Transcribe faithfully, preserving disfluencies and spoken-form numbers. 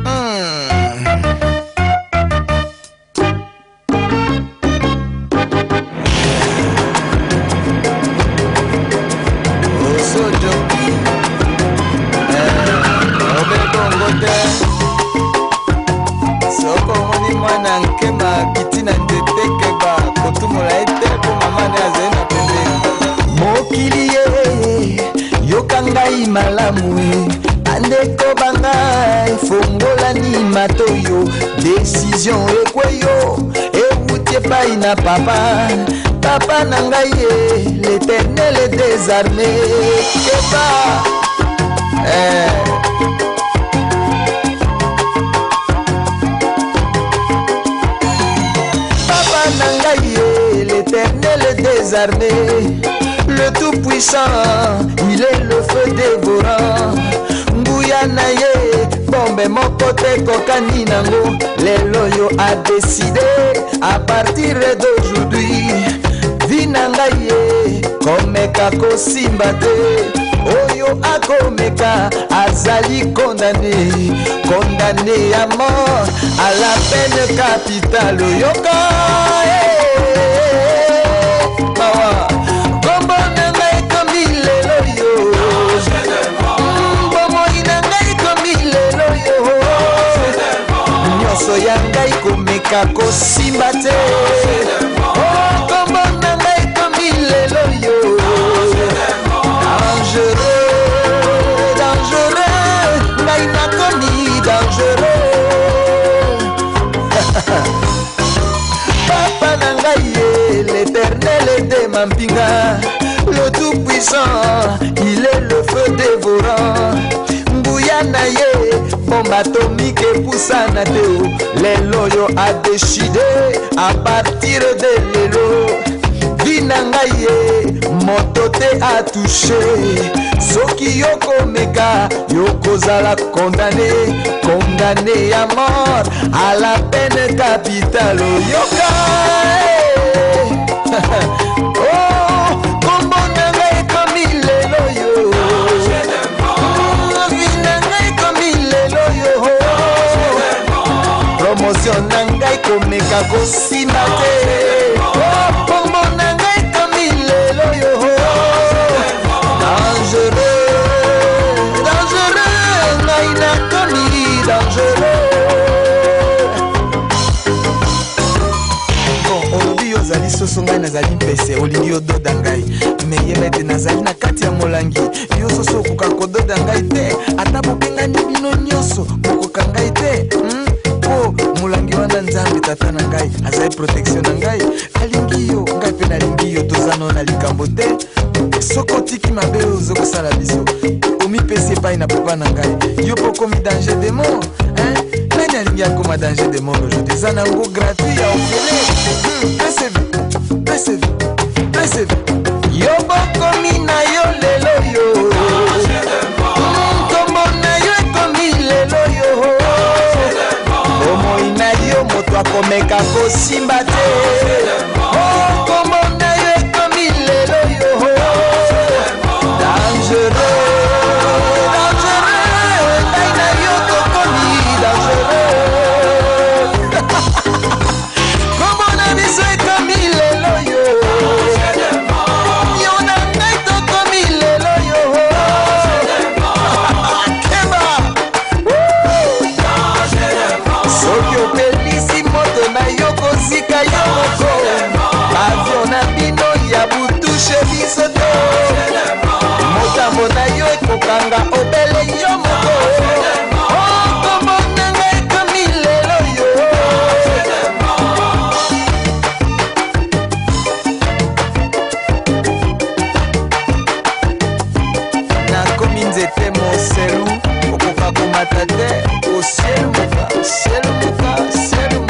Décision et quoi yo et vous t'es pas ina papa papa nangaye l'éternel est désarmé et pas eh. Papa nangaye l'éternel est désarmé, le tout puissant il est le feu dévorant. Naye bombe mon côté kokani nango lelo yo a décidé à partir d'aujourd'hui vinangaye komeka kosimba te oyo akomeka azali condamné condamné à mort à la peine capitale yoka mawa bombo nangaye komilelo yo Soyangai komeka kosimba te oh kombo nangai komilelo yo dangereux dangereux ngai nakomi dangereux papa nangai l'éternel est de mampinga le tout puissant il est le feu dévorant mbuya naye bombe atomique poussana teo lelo yo a décidé à partir de lelo vinangaye moto te a touché soki yoko meka yoko zala condamné condamné à mort à la peine capitale yoka oh kombo nangaye komi lelo yo promotion nangai komeka kosimba te oh kombo nangai komilelo yo dangereux dangereux ngai nakomi dangereux. Bon olobi yo zali soso ngai nazali mpese olingi ododa ngai me yebete nazali na kati ya molangi yo soso okoka kododa ngai te ata bobengani bino nyonso bokoka ngai te hmm? Oh, mulangi wana nzambe tata na ngai azali protection na ngai alingi yo ngai pe nalingi yo tozano na likambo te soko tiki mabe ozokosala biso omipesi epai na papa na ngai yo po komi danger de mort hein? Nani alingi akoma danger de mort aujourd'hui eza nango gratuit ya ofele pcv pcv pcv yo bokomi na yo lelo yo kombo na yo ekomi lelo yo omoinayo moto akomeka kosimba te oh kombo na yo ekomi lelo yo dangereux dangereux ngai na yo tokomi dangereux kombo na biso ekomi lelo yo yo na ngai tokomi lelo yo keba soki opelisi moto na yo kozika yo moko bavio na bino ya butushe biso te motambo na yo ekokanga obele yo moko okombo nanga ekomi lelo yo nakomi nzete moselu okoka komata te osieluka osieluka osieluka